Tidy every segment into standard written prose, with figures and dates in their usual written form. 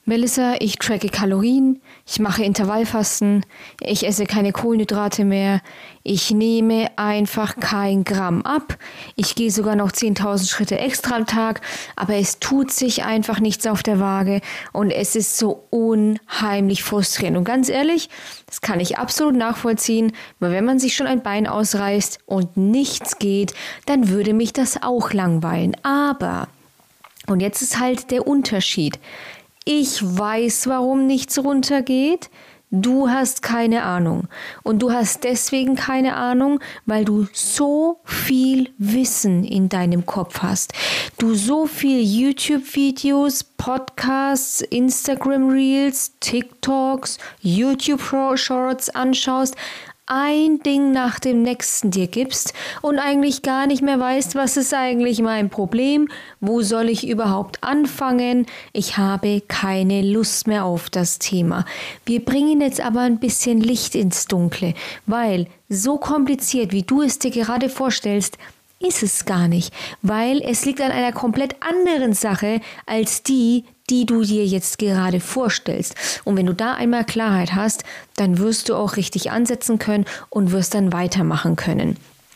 Melissa, ich tracke Kalorien, ich mache Intervallfasten, ich esse keine Kohlenhydrate mehr, ich nehme einfach kein Gramm ab, ich gehe sogar noch 10.000 Schritte extra am Tag, aber es tut sich einfach nichts auf der Waage und es ist so unheimlich frustrierend. Und ganz ehrlich, das kann ich absolut nachvollziehen, weil wenn man sich schon ein Bein ausreißt und nichts geht, dann würde mich das auch langweilen. Aber, und jetzt ist halt der Unterschied, ich weiß, warum nichts runtergeht. Du hast keine Ahnung. Und du hast deswegen keine Ahnung, weil du so viel Wissen in deinem Kopf hast. Du so viel YouTube-Videos, Podcasts, Instagram-Reels, TikToks, YouTube-Shorts anschaust, ein Ding nach dem nächsten dir gibst und eigentlich gar nicht mehr weißt, was ist eigentlich mein Problem, wo soll ich überhaupt anfangen, ich habe keine Lust mehr auf das Thema. Wir bringen jetzt aber ein bisschen Licht ins Dunkle, weil so kompliziert, wie du es dir gerade vorstellst, ist es gar nicht, weil es liegt an einer komplett anderen Sache als die du dir jetzt gerade vorstellst. Und wenn du da einmal Klarheit hast, dann wirst du auch richtig ansetzen können und wirst dann weitermachen können.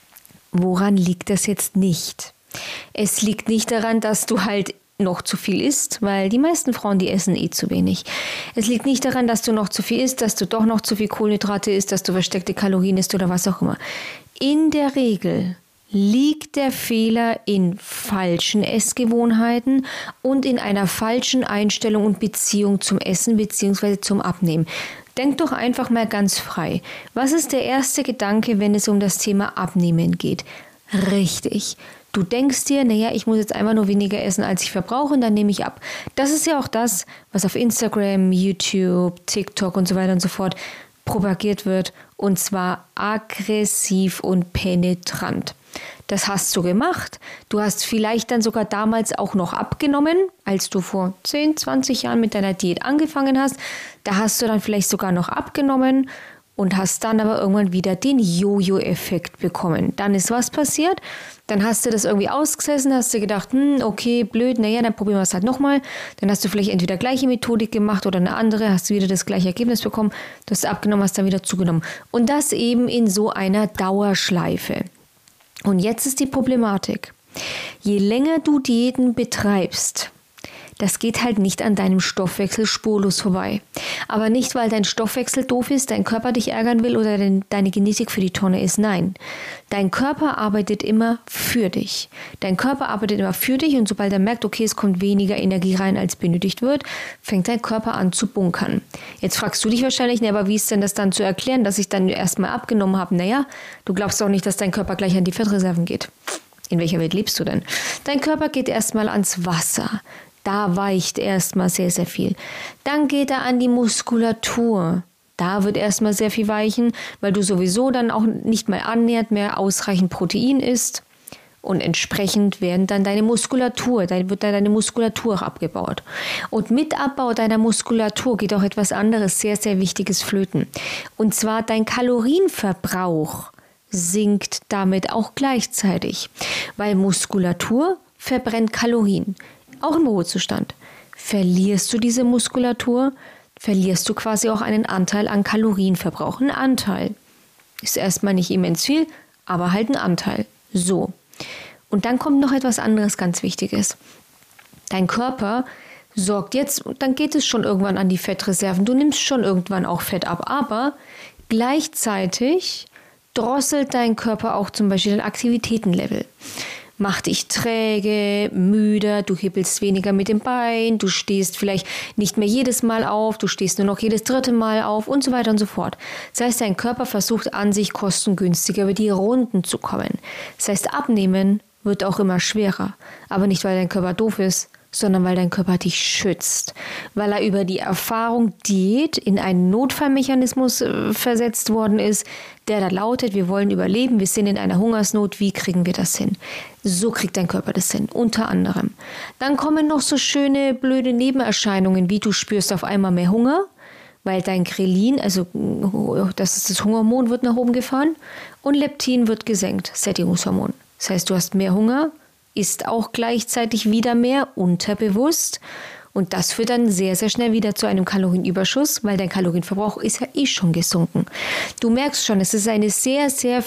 Woran liegt das jetzt nicht? Es liegt nicht daran, dass du halt noch zu viel isst, weil die meisten Frauen, die essen zu wenig. Es liegt nicht daran, dass du noch zu viel isst, dass du doch noch zu viel Kohlenhydrate isst, dass du versteckte Kalorien isst oder was auch immer. In der Regel liegt der Fehler in falschen Essgewohnheiten und in einer falschen Einstellung und Beziehung zum Essen bzw. zum Abnehmen. Denk doch einfach mal ganz frei. Was ist der erste Gedanke, wenn es um das Thema Abnehmen geht? Richtig. Du denkst dir, naja, ich muss jetzt einfach nur weniger essen, als ich verbrauche und dann nehme ich ab. Das ist ja auch das, was auf Instagram, YouTube, TikTok und so weiter und so fort propagiert wird, und zwar aggressiv und penetrant. Das hast du gemacht. Du hast vielleicht dann sogar damals auch noch abgenommen, als du vor 10, 20 Jahren mit deiner Diät angefangen hast. Da hast du dann vielleicht sogar noch abgenommen und hast dann aber irgendwann wieder den Jojo-Effekt bekommen. Dann ist was passiert. Dann hast du das irgendwie ausgesessen, hast du gedacht, okay, blöd, naja, dann probieren wir es halt nochmal. Dann hast du vielleicht entweder gleiche Methodik gemacht oder eine andere, hast du wieder das gleiche Ergebnis bekommen. Du hast abgenommen, hast dann wieder zugenommen. Und das eben in so einer Dauerschleife. Und jetzt ist die Problematik. Je länger du Diäten betreibst, das geht halt nicht an deinem Stoffwechsel spurlos vorbei. Aber nicht, weil dein Stoffwechsel doof ist, dein Körper dich ärgern will oder deine Genetik für die Tonne ist. Nein, dein Körper arbeitet immer für dich. Dein Körper arbeitet immer für dich und sobald er merkt, okay, es kommt weniger Energie rein, als benötigt wird, fängt dein Körper an zu bunkern. Jetzt fragst du dich wahrscheinlich, aber wie ist denn das dann zu erklären, dass ich dann erstmal abgenommen habe? Naja, du glaubst doch nicht, dass dein Körper gleich an die Fettreserven geht. In welcher Welt lebst du denn? Dein Körper geht erstmal ans Wasser. Da weicht erstmal sehr, sehr viel. Dann geht er an die Muskulatur. Da wird erstmal sehr viel weichen, weil du sowieso dann auch nicht mal annähernd mehr ausreichend Protein isst. Und entsprechend wird dann deine Muskulatur auch abgebaut. Und mit Abbau deiner Muskulatur geht auch etwas anderes, sehr, sehr Wichtiges flöten. Und zwar dein Kalorienverbrauch sinkt damit auch gleichzeitig. Weil Muskulatur verbrennt Kalorien. Auch im Ruhezustand. Verlierst du diese Muskulatur, verlierst du quasi auch einen Anteil an Kalorienverbrauch. Ein Anteil. Ist erstmal nicht immens viel, aber halt ein Anteil. So. Und dann kommt noch etwas anderes ganz Wichtiges. Dein Körper sorgt jetzt, dann geht es schon irgendwann an die Fettreserven. Du nimmst schon irgendwann auch Fett ab, aber gleichzeitig drosselt dein Körper auch zum Beispiel dein Aktivitätenlevel. Macht dich träge, müde, du hibbelst weniger mit dem Bein, du stehst vielleicht nicht mehr jedes Mal auf, du stehst nur noch jedes dritte Mal auf und so weiter und so fort. Das heißt, dein Körper versucht an sich kostengünstiger über die Runden zu kommen. Das heißt, abnehmen wird auch immer schwerer, aber nicht, weil dein Körper doof ist, sondern weil dein Körper dich schützt, weil er über die Erfahrung Diät in einen Notfallmechanismus versetzt worden ist, der da lautet, wir wollen überleben, wir sind in einer Hungersnot, wie kriegen wir das hin? So kriegt dein Körper das hin, unter anderem. Dann kommen noch so schöne, blöde Nebenerscheinungen, wie du spürst auf einmal mehr Hunger, weil dein Grelin, also das ist das Hungerhormon, wird nach oben gefahren und Leptin wird gesenkt, Sättigungshormon. Das heißt, du hast mehr Hunger, isst auch gleichzeitig wieder mehr unterbewusst Und das führt dann sehr, sehr schnell wieder zu einem Kalorienüberschuss, weil dein Kalorienverbrauch ist ja eh schon gesunken. Du merkst schon, es ist ein sehr, sehr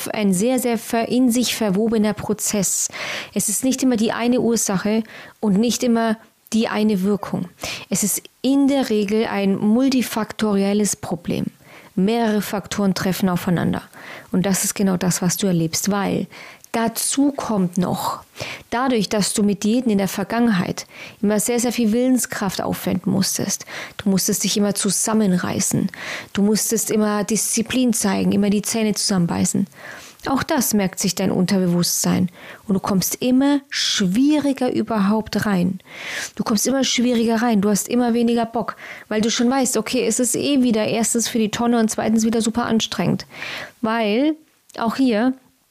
in sich verwobener Prozess. Es ist nicht immer die eine Ursache und nicht immer die eine Wirkung. Es ist in der Regel ein multifaktorielles Problem. Mehrere Faktoren treffen aufeinander. Und das ist genau das, was du erlebst, weil dazu kommt noch, dadurch, dass du mit Diäten in der Vergangenheit immer sehr, sehr viel Willenskraft aufwenden musstest. Du musstest dich immer zusammenreißen. Du musstest immer Disziplin zeigen, immer die Zähne zusammenbeißen. Auch das merkt sich dein Unterbewusstsein. Und du kommst immer schwieriger überhaupt rein. Du kommst immer schwieriger rein. Du hast immer weniger Bock, weil du schon weißt, okay, es ist eh wieder erstens für die Tonne und zweitens wieder super anstrengend. Weil auch hier,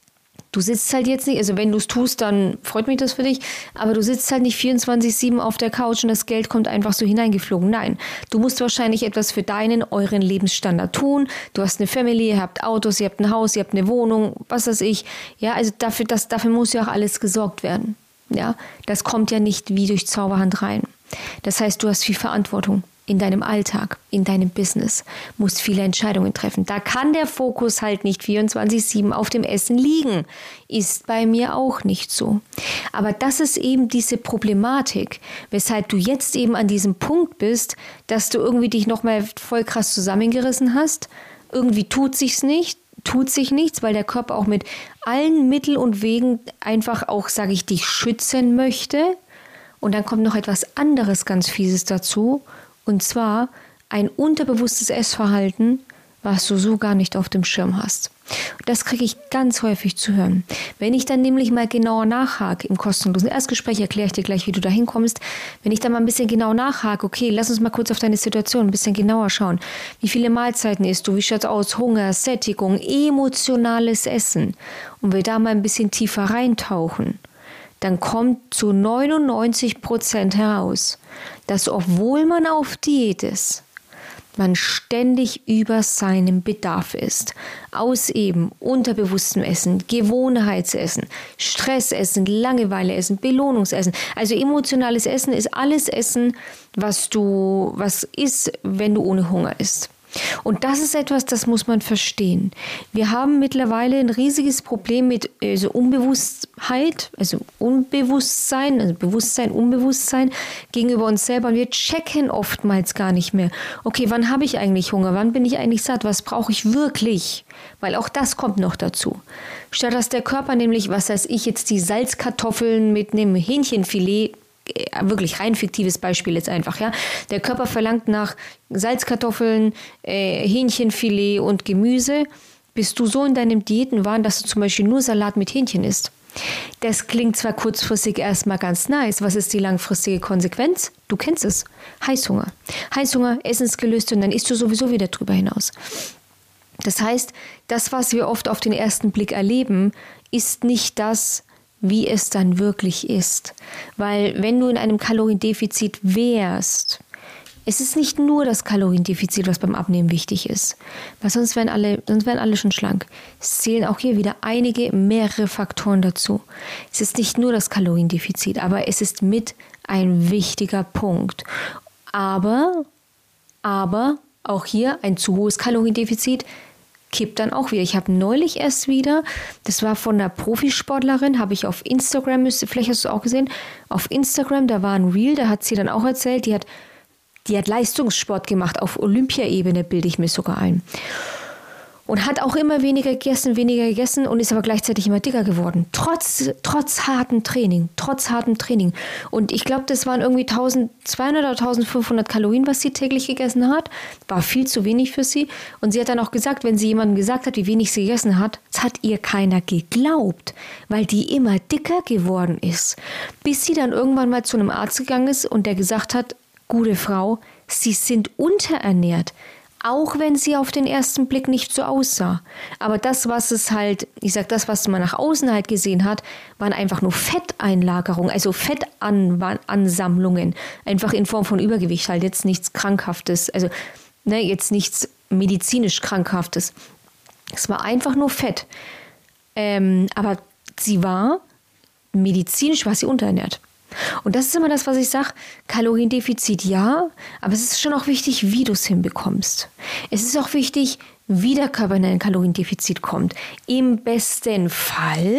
du sitzt halt jetzt nicht, also wenn du es tust, dann freut mich das für dich, aber du sitzt halt nicht 24/7 auf der Couch und das Geld kommt einfach so hineingeflogen. Nein, du musst wahrscheinlich etwas für euren Lebensstandard tun. Du hast eine Family, ihr habt Autos, ihr habt ein Haus, ihr habt eine Wohnung, was weiß ich. Ja, also dafür muss ja auch alles gesorgt werden. Ja, das kommt ja nicht wie durch Zauberhand rein. Das heißt, du hast viel Verantwortung in deinem Alltag, in deinem Business, musst viele Entscheidungen treffen. Da kann der Fokus halt nicht 24/7 auf dem Essen liegen. Ist bei mir auch nicht so. Aber das ist eben diese Problematik, weshalb du jetzt eben an diesem Punkt bist, dass du irgendwie dich nochmal voll krass zusammengerissen hast. Irgendwie tut sich nichts, weil der Körper auch mit allen Mitteln und Wegen einfach auch, sage ich, dich schützen möchte. Und dann kommt noch etwas anderes ganz Fieses dazu. Und zwar ein unterbewusstes Essverhalten, was du so gar nicht auf dem Schirm hast. Das kriege ich ganz häufig zu hören. Wenn ich dann nämlich mal genauer nachhake, im kostenlosen Erstgespräch erkläre ich dir gleich, wie du da hinkommst, wenn ich dann mal ein bisschen genau nachhake, okay, lass uns mal kurz auf deine Situation ein bisschen genauer schauen. Wie viele Mahlzeiten isst du? Wie schaut es aus? Hunger, Sättigung, emotionales Essen. Und wir da mal ein bisschen tiefer reintauchen, dann kommt zu 99% heraus, dass obwohl man auf Diät ist, man ständig über seinem Bedarf ist. Aus eben unterbewusstem Essen, Gewohnheitsessen, Stressessen, Langeweileessen, Belohnungsessen. Also emotionales Essen ist alles Essen, was ist, wenn du ohne Hunger isst. Und das ist etwas, das muss man verstehen. Wir haben mittlerweile ein riesiges Problem mit Unbewusstsein gegenüber uns selber. Und wir checken oftmals gar nicht mehr. Okay, wann habe ich eigentlich Hunger? Wann bin ich eigentlich satt? Was brauche ich wirklich? Weil auch das kommt noch dazu. Statt dass der Körper nämlich, was weiß ich, jetzt die Salzkartoffeln mit einem Hähnchenfilet, wirklich rein fiktives Beispiel jetzt einfach, ja. Der Körper verlangt nach Salzkartoffeln, Hähnchenfilet und Gemüse. Bist du so in deinem Diätenwahn, dass du zum Beispiel nur Salat mit Hähnchen isst? Das klingt zwar kurzfristig erstmal ganz nice. Was ist die langfristige Konsequenz? Du kennst es. Heißhunger. Heißhunger, Essensgelüste und dann isst du sowieso wieder drüber hinaus. Das heißt, das, was wir oft auf den ersten Blick erleben, ist nicht das, wie es dann wirklich ist. Weil wenn du in einem Kaloriendefizit wärst, es ist nicht nur das Kaloriendefizit, was beim Abnehmen wichtig ist, weil sonst wären alle schon schlank. Es zählen auch hier wieder mehrere Faktoren dazu. Es ist nicht nur das Kaloriendefizit, aber es ist mit ein wichtiger Punkt. Aber auch hier ein zu hohes Kaloriendefizit kippt dann auch wieder. Ich habe neulich erst wieder, das war von einer Profisportlerin, habe ich auf Instagram, vielleicht hast du es auch gesehen, auf Instagram, da war ein Reel, da hat sie dann auch erzählt, die hat Leistungssport gemacht, auf Olympiaebene bilde ich mir sogar ein. Und hat auch immer weniger gegessen und ist aber gleichzeitig immer dicker geworden. Trotz hartem Training. Und ich glaube, das waren irgendwie 1200 oder 1500 Kalorien, was sie täglich gegessen hat. War viel zu wenig für sie. Und sie hat dann auch gesagt, wenn sie jemandem gesagt hat, wie wenig sie gegessen hat, das hat ihr keiner geglaubt, weil die immer dicker geworden ist. Bis sie dann irgendwann mal zu einem Arzt gegangen ist und der gesagt hat, gute Frau, Sie sind unterernährt. Auch wenn sie auf den ersten Blick nicht so aussah. Aber das, was man nach außen halt gesehen hat, waren einfach nur Fetteinlagerungen, also Fettansammlungen. Einfach in Form von Übergewicht, halt jetzt nichts Krankhaftes, also jetzt nichts medizinisch Krankhaftes. Es war einfach nur Fett. Aber medizinisch war sie unterernährt. Und das ist immer das, was ich sage, Kaloriendefizit ja, aber es ist schon auch wichtig, wie du es hinbekommst. Es ist auch wichtig, wie der Körper in ein Kaloriendefizit kommt. Im besten Fall,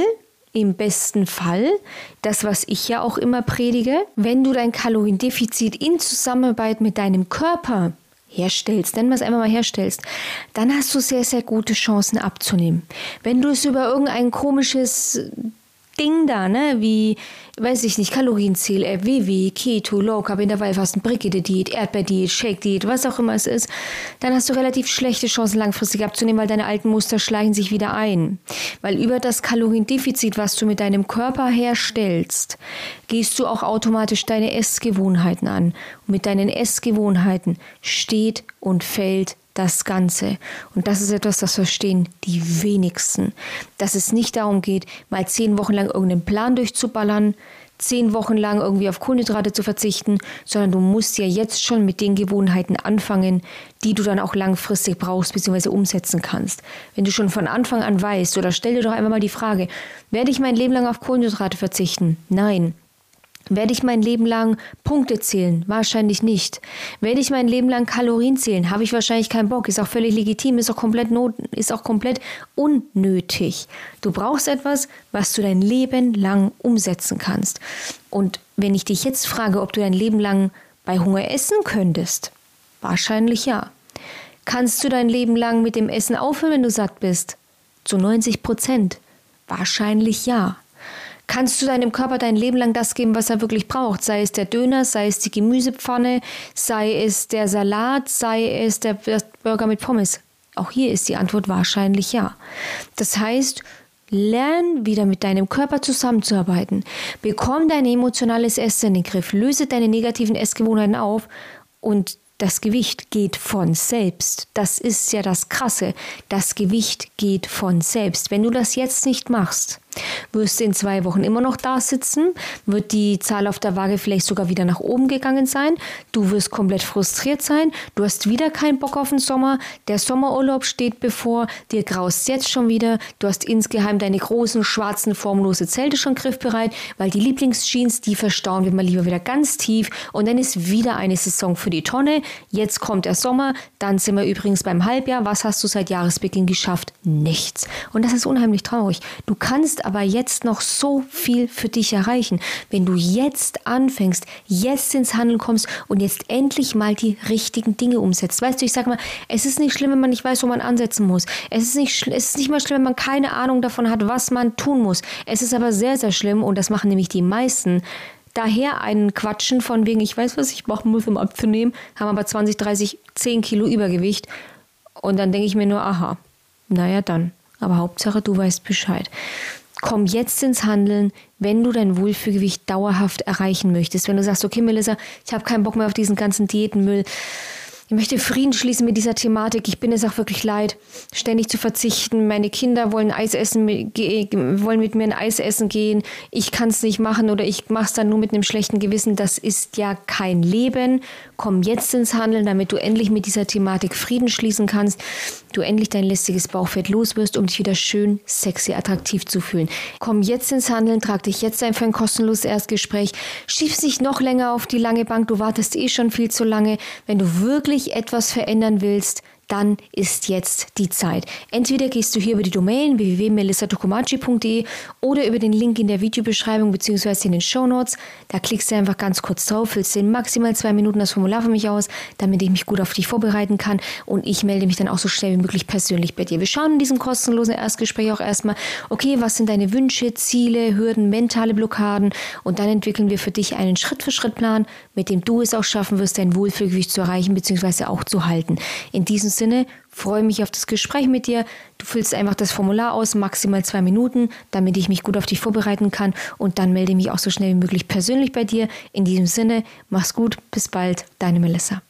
das, was ich ja auch immer predige, wenn du dein Kaloriendefizit in Zusammenarbeit mit deinem Körper herstellst, nennen wir es einmal mal herstellst, dann hast du sehr, sehr gute Chancen abzunehmen. Wenn du es über irgendein komisches Ding da, wie, weiß ich nicht, Kalorienzähl, WW, Keto, Low Carb, Intervallfasten, Brigitte-Diät, Erdbeerdiät, Shake-Diät, was auch immer es ist, dann hast du relativ schlechte Chancen langfristig abzunehmen, weil deine alten Muster schleichen sich wieder ein. Weil über das Kaloriendefizit, was du mit deinem Körper herstellst, gehst du auch automatisch deine Essgewohnheiten an. Und mit deinen Essgewohnheiten steht und fällt das Ganze. Und das ist etwas, das verstehen die wenigsten. Dass es nicht darum geht, mal 10 Wochen lang irgendeinen Plan durchzuballern, 10 Wochen lang irgendwie auf Kohlenhydrate zu verzichten, sondern du musst ja jetzt schon mit den Gewohnheiten anfangen, die du dann auch langfristig brauchst bzw. umsetzen kannst. Wenn du schon von Anfang an weißt, oder stell dir doch einmal mal die Frage, werde ich mein Leben lang auf Kohlenhydrate verzichten? Nein. Werde ich mein Leben lang Punkte zählen? Wahrscheinlich nicht. Werde ich mein Leben lang Kalorien zählen? Habe ich wahrscheinlich keinen Bock. Ist auch völlig legitim, ist auch komplett unnötig. Du brauchst etwas, was du dein Leben lang umsetzen kannst. Und wenn ich dich jetzt frage, ob du dein Leben lang bei Hunger essen könntest, wahrscheinlich ja. Kannst du dein Leben lang mit dem Essen aufhören, wenn du satt bist? Zu 90%. Wahrscheinlich ja. Kannst du deinem Körper dein Leben lang das geben, was er wirklich braucht? Sei es der Döner, sei es die Gemüsepfanne, sei es der Salat, sei es der Burger mit Pommes. Auch hier ist die Antwort wahrscheinlich ja. Das heißt, lern wieder mit deinem Körper zusammenzuarbeiten. Bekomm dein emotionales Essen in den Griff. Löse deine negativen Essgewohnheiten auf und das Gewicht geht von selbst. Das ist ja das Krasse. Das Gewicht geht von selbst. Wenn du das jetzt nicht machst, wirst du in 2 Wochen immer noch da sitzen, wird die Zahl auf der Waage vielleicht sogar wieder nach oben gegangen sein, du wirst komplett frustriert sein, du hast wieder keinen Bock auf den Sommer, der Sommerurlaub steht bevor, dir graust jetzt schon wieder, du hast insgeheim deine großen, schwarzen, formlose Zelte schon griffbereit, weil die Lieblingsjeans, die verstauen wir mal lieber wieder ganz tief und dann ist wieder eine Saison für die Tonne, jetzt kommt der Sommer, dann sind wir übrigens beim Halbjahr, was hast du seit Jahresbeginn geschafft? Nichts. Und das ist unheimlich traurig. Du kannst aber jetzt noch so viel für dich erreichen, wenn du jetzt anfängst, jetzt ins Handeln kommst und jetzt endlich mal die richtigen Dinge umsetzt. Weißt du, ich sag mal, es ist nicht schlimm, wenn man nicht weiß, wo man ansetzen muss. Es ist nicht mal schlimm, wenn man keine Ahnung davon hat, was man tun muss. Es ist aber sehr, sehr schlimm, und das machen nämlich die meisten, daher einen Quatschen von wegen, ich weiß, was ich machen muss, um abzunehmen, haben aber 20, 30, 10 Kilo Übergewicht. Und dann denke ich mir nur, aha, naja dann. Aber Hauptsache, du weißt Bescheid. Komm jetzt ins Handeln, wenn du dein Wohlfühlgewicht dauerhaft erreichen möchtest. Wenn du sagst, okay Melissa, ich habe keinen Bock mehr auf diesen ganzen Diätenmüll. Ich möchte Frieden schließen mit dieser Thematik. Ich bin es auch wirklich leid, ständig zu verzichten. Meine Kinder wollen wollen mit mir ein Eis essen gehen. Ich kann es nicht machen oder ich mache es dann nur mit einem schlechten Gewissen. Das ist ja kein Leben. Komm jetzt ins Handeln, damit du endlich mit dieser Thematik Frieden schließen kannst. Du endlich dein lästiges Bauchfett los wirst, um dich wieder schön, sexy, attraktiv zu fühlen. Komm jetzt ins Handeln, trag dich jetzt ein für ein kostenloses Erstgespräch. Schieb's nicht noch länger auf die lange Bank. Du wartest schon viel zu lange. Wenn du wirklich etwas verändern willst, dann ist jetzt die Zeit. Entweder gehst du hier über die Domain www.melissatokomachi.de oder über den Link in der Videobeschreibung bzw. in den Shownotes. Da klickst du einfach ganz kurz drauf, füllst in maximal 2 Minuten das Formular für mich aus, damit ich mich gut auf dich vorbereiten kann, und ich melde mich dann auch so schnell wie möglich persönlich bei dir. Wir schauen in diesem kostenlosen Erstgespräch auch erstmal, okay, was sind deine Wünsche, Ziele, Hürden, mentale Blockaden, und dann entwickeln wir für dich einen Schritt-für-Schritt-Plan, mit dem du es auch schaffen wirst, dein Wohlfühlgewicht zu erreichen bzw. auch zu halten. In diesem Sinne, freue mich auf das Gespräch mit dir. Du füllst einfach das Formular aus, maximal 2 Minuten, damit ich mich gut auf dich vorbereiten kann, und dann melde ich mich auch so schnell wie möglich persönlich bei dir. In diesem Sinne, mach's gut, bis bald, deine Melissa.